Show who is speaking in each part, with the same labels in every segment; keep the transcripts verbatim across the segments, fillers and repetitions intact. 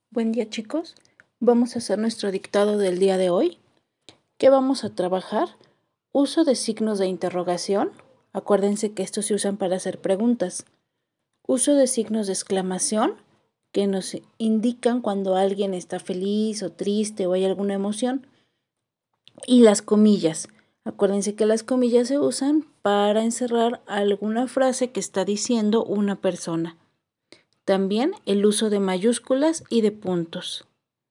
Speaker 1: Buen día, chicos. Vamos a hacer nuestro dictado del día de hoy. ¿Qué vamos a trabajar? Uso de signos de interrogación. Acuérdense que estos se usan para hacer preguntas. Uso de signos de exclamación, que nos indican cuando alguien está feliz o triste o hay alguna emoción. Y las comillas. Acuérdense que las comillas se usan para encerrar alguna frase que está diciendo una persona. También el uso de mayúsculas y de puntos.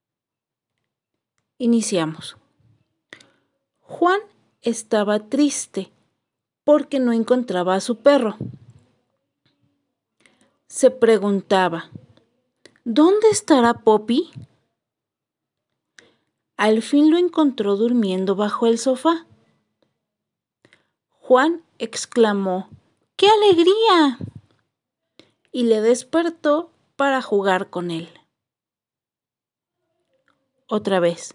Speaker 1: Iniciamos. Juan estaba triste porque no encontraba a su perro. Se preguntaba, ¿dónde estará Poppy? Al fin lo encontró durmiendo bajo el sofá. Juan exclamó, ¡qué alegría! Y le despertó para jugar con él. Otra vez.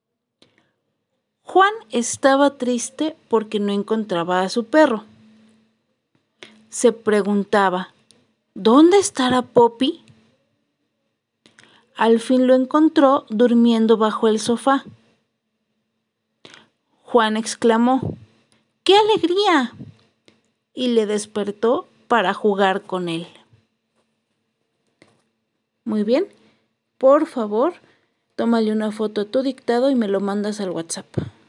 Speaker 1: Juan estaba triste porque no encontraba a su perro. Se preguntaba, ¿dónde estará Poppy? Al fin lo encontró durmiendo bajo el sofá. Juan exclamó, ¡qué alegría! Y le despertó para jugar con él. Muy bien, por favor, tómale una foto a tu dictado y me lo mandas al WhatsApp.